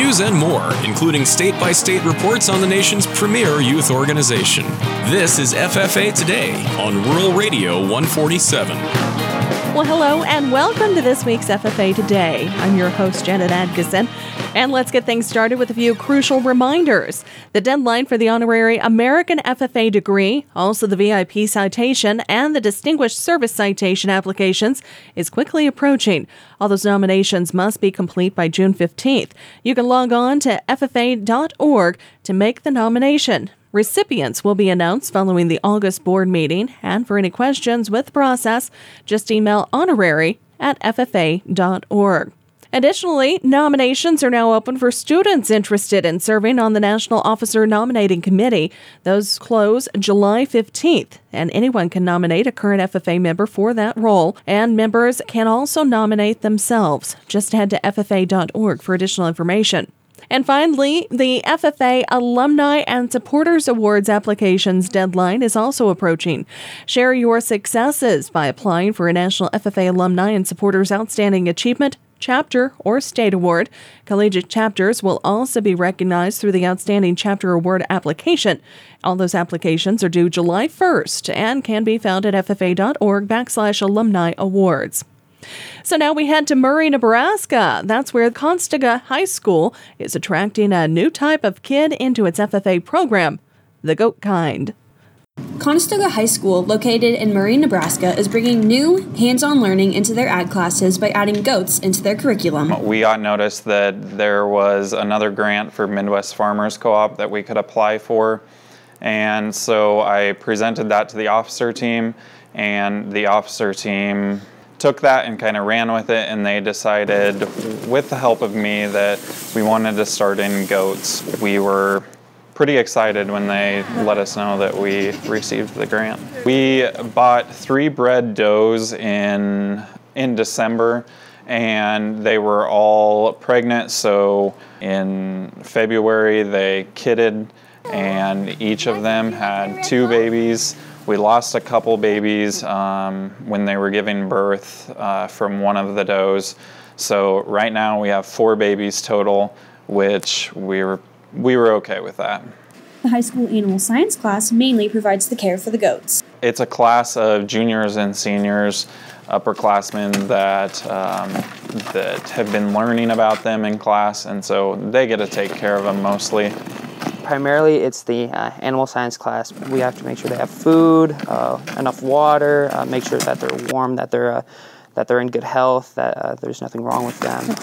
news and more, including state-by-state reports on the nation's premier youth organization. This is FFA Today on Rural Radio 147. Well, hello and welcome to this week's FFA Today. I'm your host, Janet Adkisson, and let's get things started with a few crucial reminders. The deadline for the honorary American FFA degree, also the VIP citation, and the Distinguished Service Citation applications is quickly approaching. All those nominations must be complete by June 15th. You can log on to ffa.org to make the nomination. Recipients will be announced following the August board meeting, and for any questions with the process, just email honorary@ffa.org. Additionally, nominations are now open for students interested in serving on the National Officer Nominating Committee. Those close July 15th, and anyone can nominate a current FFA member for that role, and members can also nominate themselves. Just head to ffa.org for additional information. And finally, the FFA Alumni and Supporters Awards applications deadline is also approaching. Share your successes by applying for a National FFA Alumni and Supporters Outstanding Achievement, Chapter, or State Award. Collegiate chapters will also be recognized through the Outstanding Chapter Award application. All those applications are due July 1st and can be found at ffa.org/alumni awards. So now we head to Murray, Nebraska. That's where Conestoga High School is attracting a new type of kid into its FFA program, the goat kind. Conestoga High School, located in Murray, Nebraska, is bringing new hands-on learning into their ag classes by adding goats into their curriculum. We got notice that there was another grant for Midwest Farmers Co-op that we could apply for, and so I presented that to the officer team, and the officer team took that and kind of ran with it, and they decided, with the help of me, that we wanted to start in goats. We were pretty excited when they let us know that we received the grant. We bought 3 bred does in December, and they were all pregnant, so in February they kidded, and each of them had 2 babies. We lost a couple babies when they were giving birth from one of the does. So right now we have 4 babies total, which we were okay with that. The high school animal science class mainly provides the care for the goats. It's a class of juniors and seniors, upperclassmen that have been learning about them in class, and so they get to take care of them mostly. Primarily, it's the animal science class. We have to make sure they have food, enough water, make sure that they're warm, that they're in good health, that there's nothing wrong with them.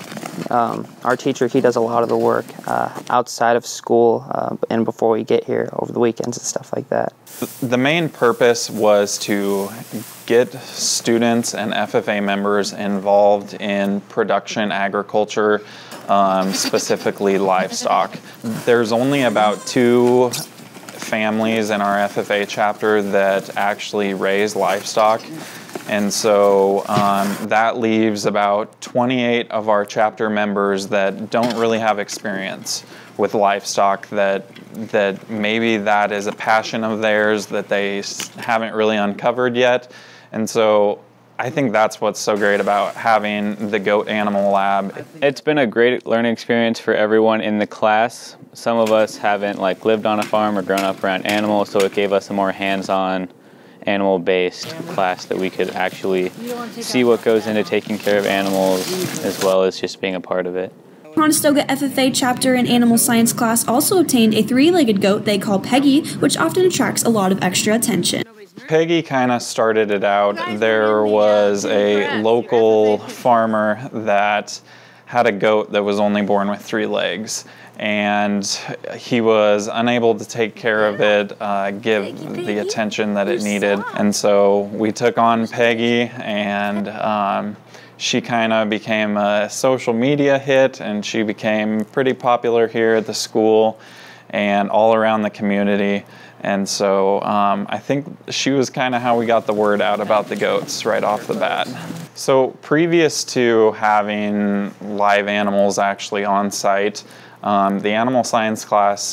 Our teacher, he does a lot of the work outside of school and before we get here over the weekends and stuff like that. The main purpose was to get students and FFA members involved in production agriculture, specifically livestock. There's only about 2 families in our FFA chapter that actually raise livestock, and so that leaves about 28 of our chapter members that don't really have experience with livestock, that maybe that is a passion of theirs that they haven't really uncovered yet. And so I think that's what's so great about having the Goat Animal Lab. It's been a great learning experience for everyone in the class. Some of us haven't lived on a farm or grown up around animals, so it gave us a more hands-on, animal-based class that we could actually see what goes into taking care of animals as well as just being a part of it. Conestoga FFA chapter and animal science class also obtained a 3-legged goat they call Peggy, which often attracts a lot of extra attention. Peggy kind of started it out. There was a local farmer that had a goat that was only born with 3 legs, and he was unable to take care of it, give the attention that it needed. And so we took on Peggy, and she kind of became a social media hit, and she became pretty popular here at the school and all around the community. And so I think she was kind of how we got the word out about the goats right off the bat. So previous to having live animals actually on site, the animal science class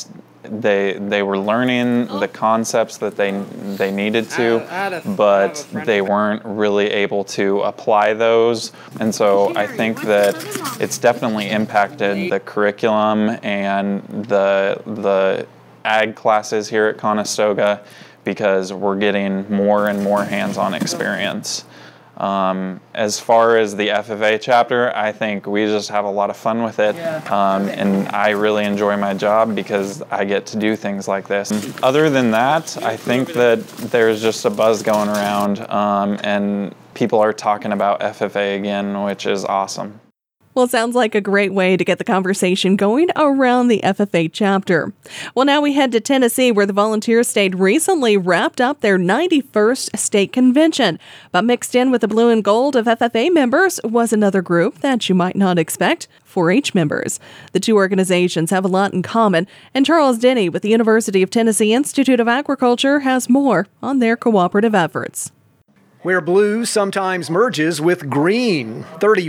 they were learning the concepts that they needed to, but they weren't really able to apply those. And so I think that it's definitely impacted the curriculum and the ag classes here at Conestoga, because we're getting more and more hands-on experience. As far as the FFA chapter, I think we just have a lot of fun with it, and I really enjoy my job because I get to do things like this. Other than that, I think that there's just a buzz going around, and people are talking about FFA again, which is awesome. Well, it sounds like a great way to get the conversation going around the FFA chapter. Well, now we head to Tennessee, where the Volunteer State recently wrapped up their 91st state convention. But mixed in with the blue and gold of FFA members was another group that you might not expect, 4-H members. The two organizations have a lot in common, and Charles Denny with the University of Tennessee Institute of Agriculture has more on their cooperative efforts. Where blue sometimes merges with green,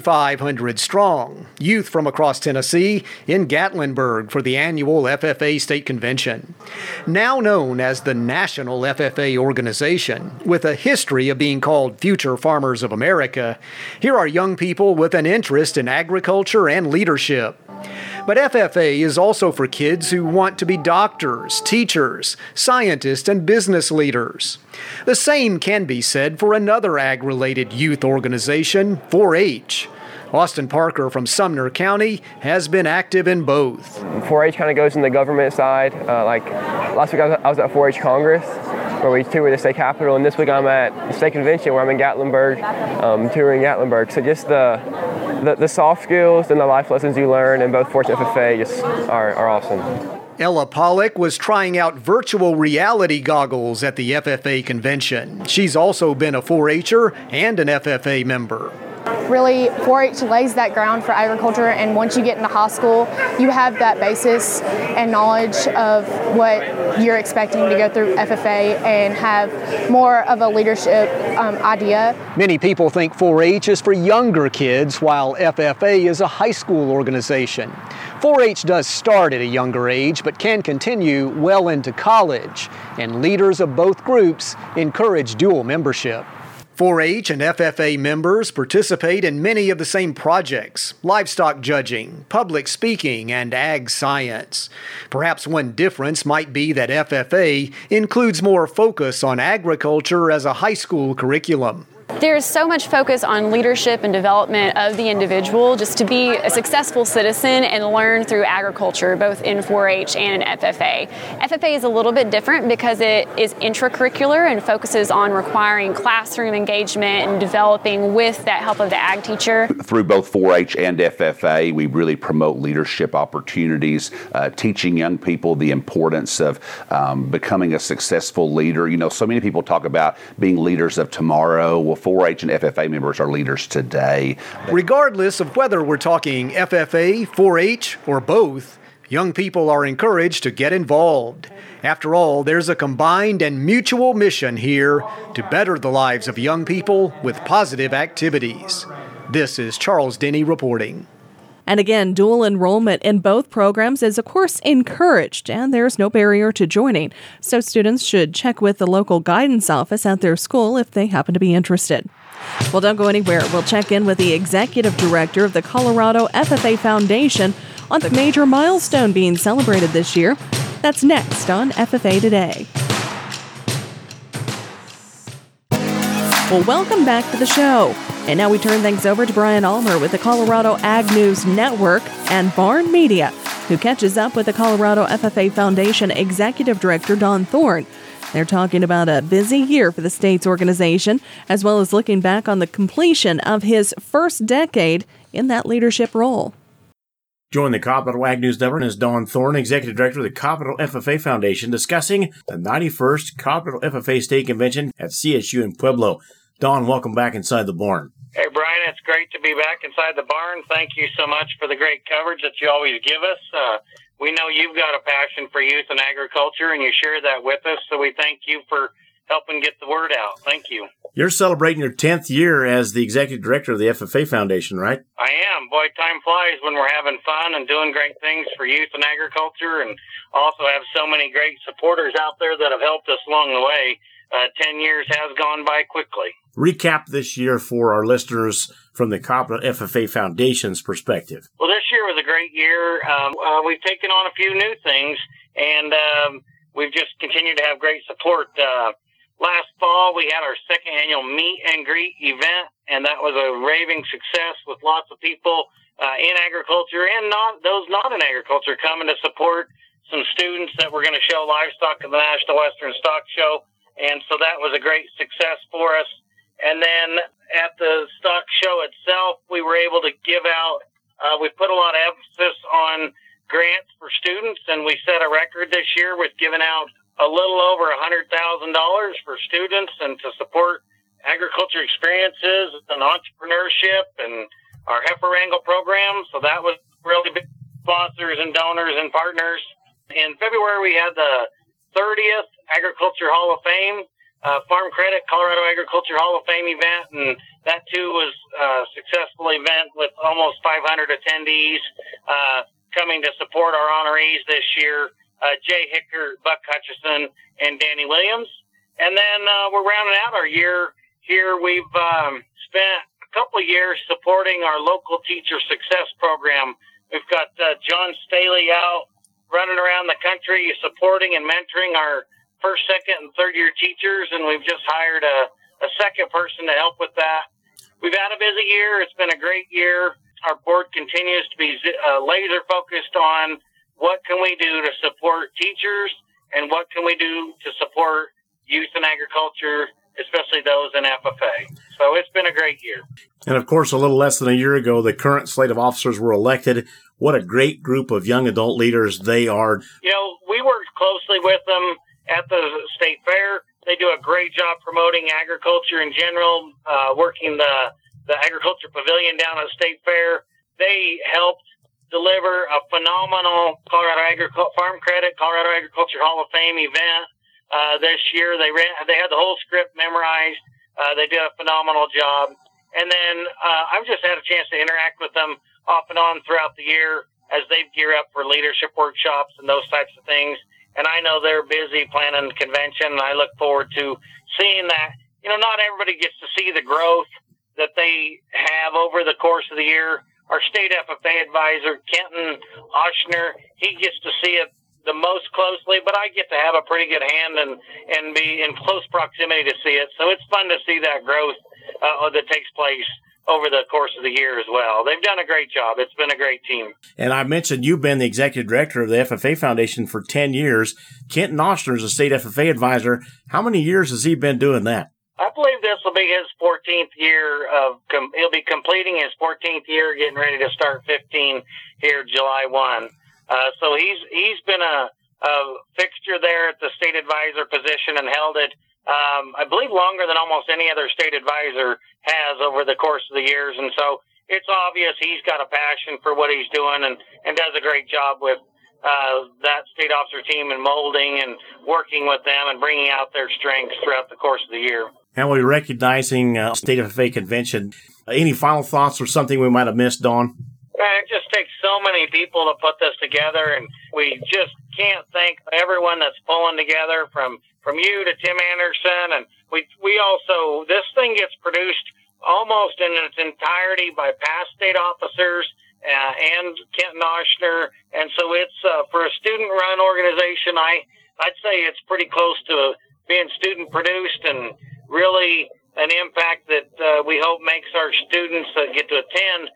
3,500 strong. Youth from across Tennessee in Gatlinburg for the annual FFA State Convention. Now known as the National FFA Organization, with a history of being called Future Farmers of America, here are young people with an interest in agriculture and leadership. But FFA is also for kids who want to be doctors, teachers, scientists, and business leaders. The same can be said for another ag-related youth organization, 4-H. Austin Parker from Sumner County has been active in both. 4-H kind of goes in the government side. Like last week I was at 4-H Congress, where we toured the state capitol, and this week I'm at the state convention where I'm in Gatlinburg, touring Gatlinburg. So just the soft skills and the life lessons you learn in both 4-H and FFA just are awesome. Ella Pollock was trying out virtual reality goggles at the FFA convention. She's also been a 4-H'er and an FFA member. Really, 4-H lays that ground for agriculture, and once you get into high school, you have that basis and knowledge of what you're expecting to go through FFA and have more of a leadership idea. Many people think 4-H is for younger kids, while FFA is a high school organization. 4-H does start at a younger age, but can continue well into college, and leaders of both groups encourage dual membership. 4-H and FFA members participate in many of the same projects: livestock judging, public speaking, and ag science. Perhaps one difference might be that FFA includes more focus on agriculture as a high school curriculum. There's so much focus on leadership and development of the individual just to be a successful citizen and learn through agriculture, both in 4-H and in FFA. FFA is a little bit different because it is intracurricular and focuses on requiring classroom engagement and developing with that help of the ag teacher. Through both 4-H and FFA, we really promote leadership opportunities, teaching young people the importance of becoming a successful leader. You know, so many people talk about being leaders of tomorrow. Well, 4-H and FFA members are leaders today. Regardless of whether we're talking FFA, 4-H, or both, young people are encouraged to get involved. After all, there's a combined and mutual mission here to better the lives of young people with positive activities. This is Charles Denny reporting. And again, dual enrollment in both programs is, of course, encouraged, and there's no barrier to joining. So students should check with the local guidance office at their school if they happen to be interested. Well, don't go anywhere. We'll check in with the executive director of the Colorado FFA Foundation on the major milestone being celebrated this year. That's next on FFA Today. Well, welcome back to the show. And now we turn things over to Brian Almer with the Colorado Ag News Network and Barn Media, who catches up with the Colorado FFA Foundation Executive Director Don Thorne. They're talking about a busy year for the state's organization, as well as looking back on the completion of his first decade in that leadership role. Join the Colorado Ag News Network is Don Thorne, Executive Director of the Colorado FFA Foundation, discussing the 91st Colorado FFA State Convention at CSU in Pueblo. Don, welcome back inside the barn. Hey, Brian, it's great to be back inside the barn. Thank you so much for the great coverage that you always give us. We know you've got a passion for youth and agriculture, and you share that with us, so we thank you for helping get the word out. Thank you. You're celebrating your 10th year as the executive director of the FFA Foundation, right? I am. Boy, time flies when we're having fun and doing great things for youth and agriculture, and also have so many great supporters out there that have helped us along the way. 10 years has gone by quickly. Recap this year for our listeners from the Coppell FFA Foundation's perspective. Well, this year was a great year. We've taken on a few new things, and we've just continued to have great support. Last fall, we had our second annual meet and greet event, and that was a raving success with lots of people in agriculture and those not in agriculture coming to support some students that were going to show livestock at the National Western Stock Show. And so that was a great success for us. And then at the stock show itself, we were able to give out, we put a lot of emphasis on grants for students, and we set a record this year with giving out a little over $100,000 for students and to support agriculture experiences and entrepreneurship and our heifer wrangle program. So that was really big sponsors and donors and partners. In February, we had the 30th Agriculture Hall of Fame, Farm Credit Colorado Agriculture Hall of Fame event, and that too was a successful event with almost 500 attendees coming to support our honorees this year, Jay Hicker, Buck Hutchison, and Danny Williams. And then we're rounding out our year here. We've spent a couple of years supporting our local teacher success program. We've got John Staley out running around the country supporting and mentoring our first, second, and third-year teachers, and we've just hired a second person to help with that. We've had a busy year. It's been a great year. Our board continues to be laser-focused on what can we do to support teachers and what can we do to support youth in agriculture, especially those in FFA. So it's been a great year. And, of course, a little less than a year ago, the current slate of officers were elected. What a great group of young adult leaders they are. You know, we worked closely with them at the state fair. They do a great job promoting agriculture in general, working the agriculture pavilion down at the state fair. They helped deliver a phenomenal Farm Credit Colorado Agriculture Hall of Fame event this year. They had the whole script memorized. They did a phenomenal job. And then I've just had a chance to interact with them off and on throughout the year as they gear up for leadership workshops and those types of things. And I know they're busy planning the convention, and I look forward to seeing that. You know, not everybody gets to see the growth that they have over the course of the year. Our state FFA advisor, Kenton Oshner, he gets to see it the most closely, but I get to have a pretty good hand and be in close proximity to see it. So it's fun to see that growth that takes place over the course of the year as well. They've done a great job. It's been a great team. And I mentioned you've been the executive director of the FFA Foundation for 10 years. Kenton Oshner is a state FFA advisor. How many years has he been doing that? I believe this will be his 14th year he'll be completing his 14th year, getting ready to start 15 here July 1. So he's been a fixture there at the state advisor position and held it, I believe, longer than almost any other state advisor has over the course of the years. And so it's obvious he's got a passion for what he's doing and does a great job with that state officer team and molding and working with them and bringing out their strengths throughout the course of the year. And we're recognizing State FFA Convention. Any final thoughts or something we might have missed, Dawn? It just takes so many people to put this together, and we just can't thank everyone that's pulling together from you to Tim Anderson. And we also, this thing gets produced almost in its entirety by past state officers and Kenton Oshner. And so it's for a student-run organization, I'd say it's pretty close to being student-produced and really an impact that we hope makes our students that get to attend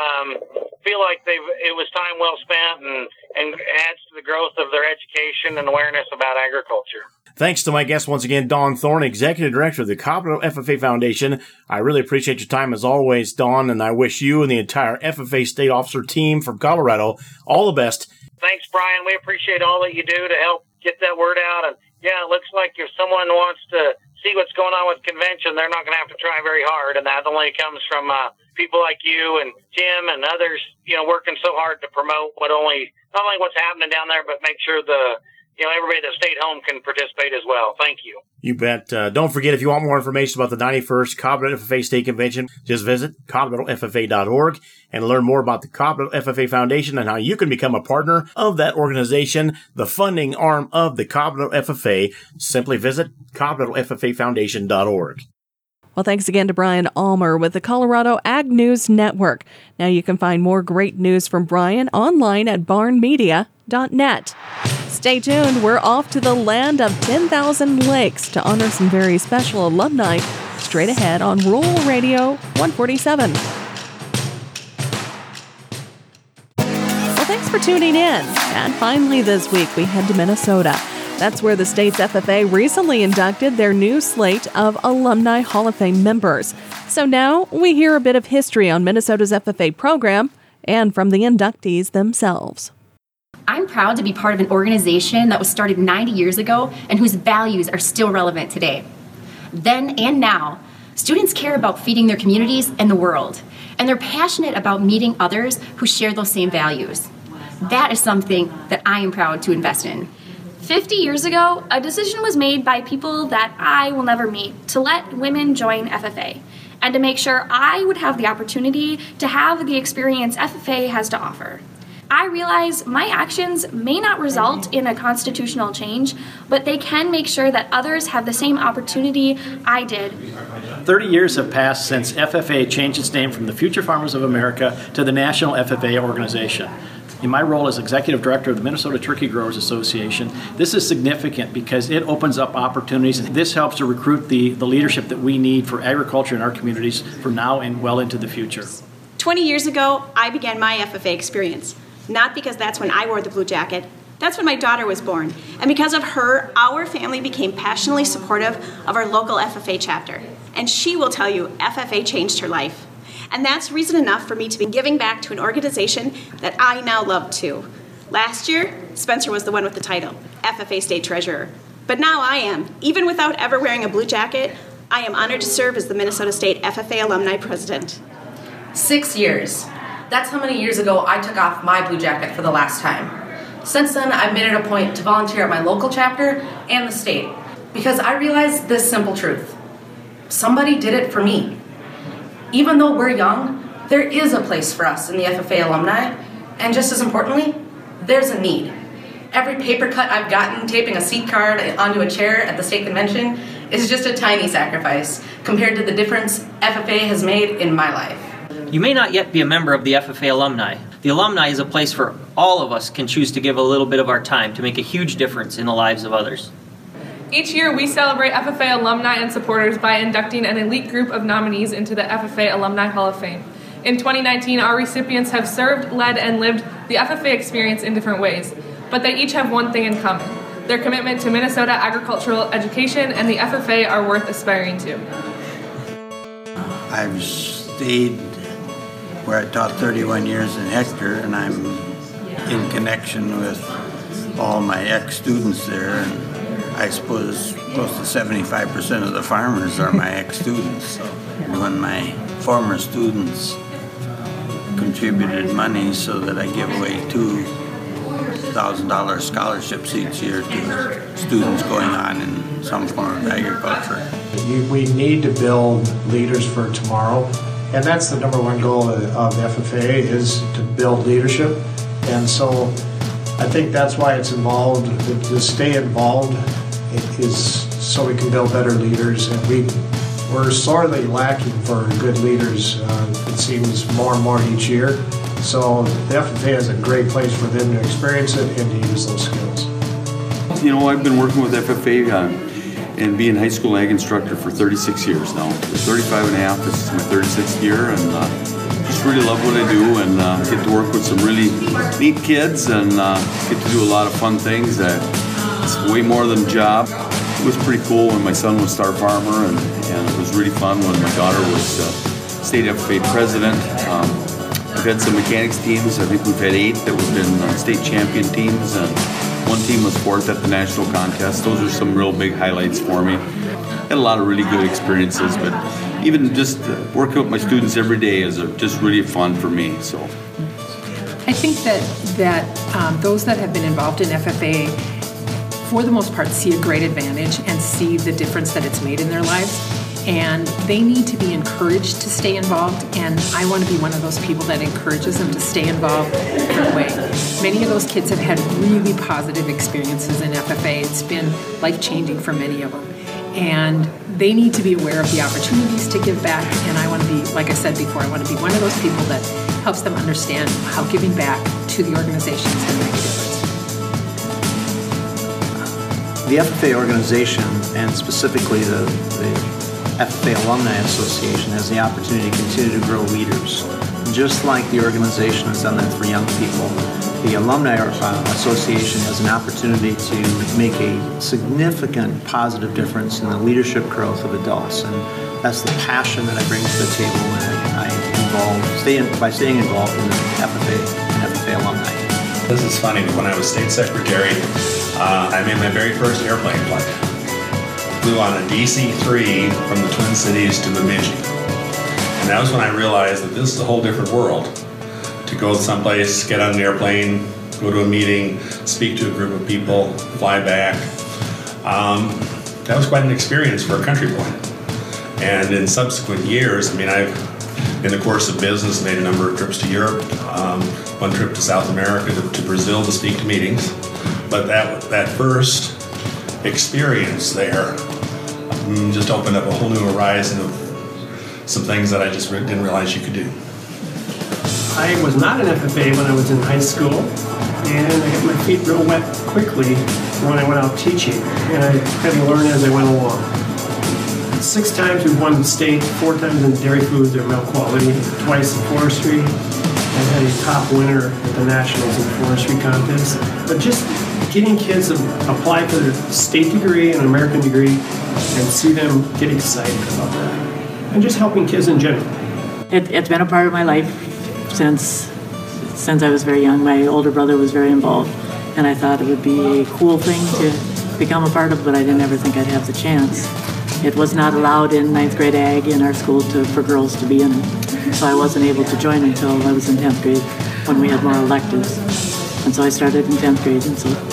feel like it was time well spent and adds to the growth of their education and awareness about agriculture. Thanks to my guest once again, Dawn Thorne, Executive Director of the Coppell FFA Foundation. I really appreciate your time as always, Dawn, and I wish you and the entire FFA State Officer team from Colorado all the best. Thanks, Brian. We appreciate all that you do to help get that word out. And yeah, it looks like if someone wants to see what's going on with convention, they're not going to have to try very hard, and that only comes from people like you and Tim and others, working so hard to promote not only what's happening down there, but make sure the everybody that stayed home can participate as well. Thank you. You bet. Don't forget, if you want more information about the 91st Copperdale FFA State Convention, just visit CopperdaleFFA.org and learn more about the Copperdale FFA Foundation and how you can become a partner of that organization, the funding arm of the Copperdale FFA. Simply visit CopperdaleFFAFoundation.org. Well, thanks again to Brian Almer with the Colorado Ag News Network. Now you can find more great news from Brian online at barnmedia.net. Stay tuned. We're off to the land of 10,000 lakes to honor some very special alumni straight ahead on Rural Radio 147. Well, thanks for tuning in. And finally this week, we head to Minnesota. That's where the state's FFA recently inducted their new slate of Alumni Hall of Fame members. So now we hear a bit of history on Minnesota's FFA program and from the inductees themselves. I'm proud to be part of an organization that was started 90 years ago and whose values are still relevant today. Then and now, students care about feeding their communities and the world, and they're passionate about meeting others who share those same values. That is something that I am proud to invest in. 50 years ago, a decision was made by people that I will never meet to let women join FFA and to make sure I would have the opportunity to have the experience FFA has to offer. I realize my actions may not result in a constitutional change, but they can make sure that others have the same opportunity I did. 30 years have passed since FFA changed its name from the Future Farmers of America to the National FFA Organization. In my role as Executive Director of the Minnesota Turkey Growers Association, this is significant because it opens up opportunities, and this helps to recruit the leadership that we need for agriculture in our communities for now and well into the future. 20 years ago, I began my FFA experience. Not because that's when I wore the blue jacket. That's when my daughter was born. And because of her, our family became passionately supportive of our local FFA chapter. And she will tell you, FFA changed her life. And that's reason enough for me to be giving back to an organization that I now love too. Last year, Spencer was the one with the title, FFA State Treasurer. But now I am. Even without ever wearing a blue jacket, I am honored to serve as the Minnesota State FFA Alumni President. 6 years. That's how many years ago I took off my blue jacket for the last time. Since then, I've made it a point to volunteer at my local chapter and the state, because I realized this simple truth. Somebody did it for me. Even though we're young, there is a place for us in the FFA alumni, and just as importantly, there's a need. Every paper cut I've gotten taping a seat card onto a chair at the state convention is just a tiny sacrifice compared to the difference FFA has made in my life. You may not yet be a member of the FFA alumni. The alumni is a place where all of us can choose to give a little bit of our time to make a huge difference in the lives of others. Each year, we celebrate FFA alumni and supporters by inducting an elite group of nominees into the FFA Alumni Hall of Fame. In 2019, our recipients have served, led, and lived the FFA experience in different ways, but they each have one thing in common. Their commitment to Minnesota agricultural education and the FFA are worth aspiring to. I've stayed where I taught 31 years in Hector, and I'm in connection with all my ex-students there, and I suppose close to 75% of the farmers are my ex-students. And when my former students contributed money so that I give away $2,000 scholarships each year to students going on in some form of agriculture. We need to build leaders for tomorrow. And that's the number one goal of FFA, is to build leadership. And so I think that's why it's involved, to stay involved is so we can build better leaders. And we're sorely lacking for good leaders, it seems more and more each year. So the FFA is a great place for them to experience it and to use those skills. You know, I've been working with FFA and being high school ag instructor for 36 years now. 35 and a half, this is my 36th year, and just really love what I do, and get to work with some really neat kids, and get to do a lot of fun things. It's way more than a job. It was pretty cool when my son was star farmer, and it was really fun when my daughter was state FFA president. I've had some mechanics teams. I think we've had 8 that have been state champion teams, and one team was 4th at the national contest. Those are some real big highlights for me. Had a lot of really good experiences, but even just working with my students every day is just really fun for me. So, I think that those that have been involved in FFA for the most part, see a great advantage and see the difference that it's made in their lives. And they need to be encouraged to stay involved, and I want to be one of those people that encourages them to stay involved in a different way. Many of those kids have had really positive experiences in FFA. It's been life-changing for many of them. And they need to be aware of the opportunities to give back, and I want to be, like I said before, I want to be one of those people that helps them understand how giving back to the organization is going to make a difference. The FFA organization, and specifically the FFA Alumni Association, has the opportunity to continue to grow leaders. Just like the organization has done that for young people, the Alumni Association has an opportunity to make a significant positive difference in the leadership growth of adults. And that's the passion that I bring to the table when by staying involved in the FFA and FFA Alumni. This is funny. When I was state secretary, I made my very first airplane flight. Flew on a DC-3 from the Twin Cities to Bemidji. And that was when I realized that this is a whole different world. To go someplace, get on an airplane, go to a meeting, speak to a group of people, fly back. That was quite an experience for a country boy. And in subsequent years, I've, in the course of business, made a number of trips to Europe, one trip to South America, to Brazil to speak to meetings. But that first experience there just opened up a whole new horizon of some things that I just didn't realize you could do. I was not an FFA when I was in high school, and I got my feet real wet quickly when I went out teaching, and I had to learn as I went along. 6 times we've won the state, 4 times in dairy foods or milk quality, twice in forestry. I had a top winner at the Nationals in forestry contest. But just getting kids to apply for their state degree and an American degree and see them get excited about that. And just helping kids in general. It's been a part of my life since I was very young. My older brother was very involved, and I thought it would be a cool thing to become a part of, but I didn't ever think I'd have the chance. It was not allowed in 9th grade ag in our school for girls to be in it, so I wasn't able to join until I was in 10th grade when we had more electives. And so I started in 10th grade,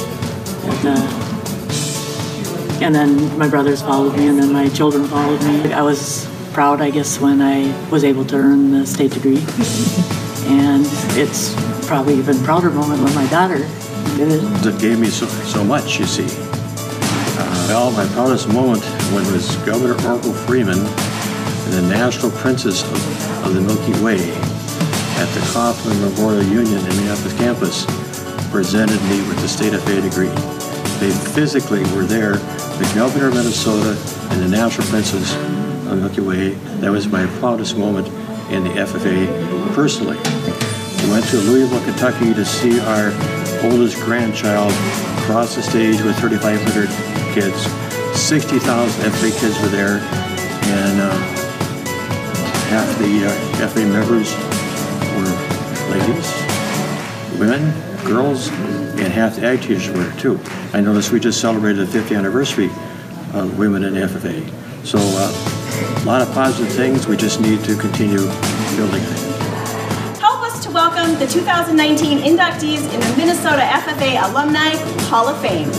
and then my brothers followed me, and then my children followed me. I was proud, I guess, when I was able to earn the state degree. And it's probably even prouder moment when my daughter did it. That gave me so much, you see. Well, my proudest moment when it was Governor Orville Freeman and the National Princess of the Milky Way at the Kaufman Memorial Union in Minneapolis campus presented me with the state FFA degree. They physically were there, the Governor of Minnesota and the National Princess of the Milky Way. That was my proudest moment in the FFA personally. We went to Louisville, Kentucky to see our oldest grandchild cross the stage with 3,500 kids. 60,000 FFA kids were there, and half the FFA members were ladies, women, girls, and half the ag teachers were too. I noticed we just celebrated the 50th anniversary of women in FFA. So a lot of positive things. We just need to continue building it. Help us to welcome the 2019 inductees in the Minnesota FFA Alumni Hall of Fame.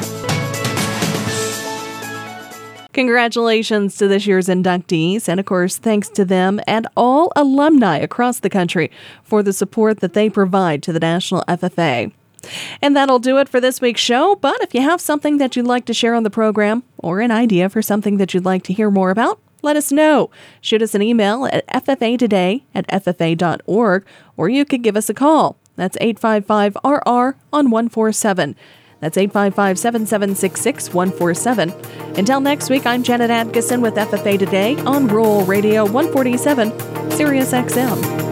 Congratulations to this year's inductees, and of course, thanks to them and all alumni across the country for the support that they provide to the National FFA. And that'll do it for this week's show, but if you have something that you'd like to share on the program or an idea for something that you'd like to hear more about, let us know. Shoot us an email at ffatoday@ffa.org, or you could give us a call. That's 855-RR on 147. That's 855-776-6147. Until next week, I'm Janet Atkinson with FFA Today on Rural Radio 147, Sirius XM.